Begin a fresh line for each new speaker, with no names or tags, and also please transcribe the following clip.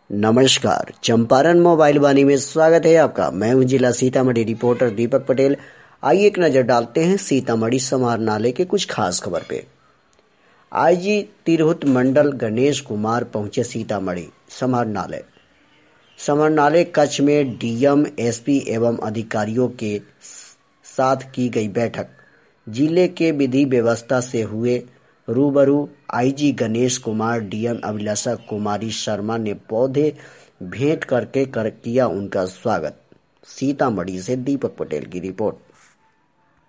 नमस्कार, चंपारण मोबाइल वाणी में स्वागत है आपका। मैं हूं जिला सीतामढ़ी रिपोर्टर दीपक पटेल। आइए एक नजर डालते हैं सीतामढ़ी समाहरणालय के कुछ खास खबर पे। आईजी तिरहुत मंडल गणेश कुमार पहुंचे सीतामढ़ी समाहरणालय। समाहरणालय कक्ष में डीएम, एसपी एवं अधिकारियों के साथ की गई बैठक। जिले के विधि व्यवस्था से हुए रूबरू। आईजी गणेश कुमार, डीएम अभिलाषा कुमारी शर्मा ने पौधे भेंट करके किया उनका स्वागत। सीतामढ़ी से दीपक पटेल की रिपोर्ट।